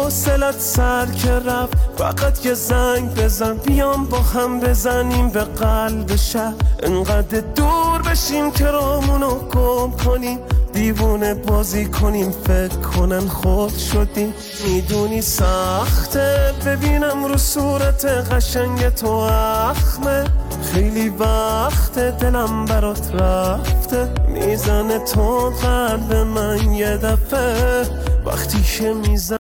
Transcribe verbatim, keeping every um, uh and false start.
حوصلت سر که رفت، فقط یه زنگ بزن بیام با هم بزنیم به قلب شهر. انقدر دور بشیم که رامونو گم کنیم، دیوونه بازی کنیم فکر کنن خود شدیم. میدونی سخته ببینم رو صورت قشنگ تو اخمه، خیلی وقت دلم برات رفته. میزنه تو قلب من یه دفعه وقتی که میزنه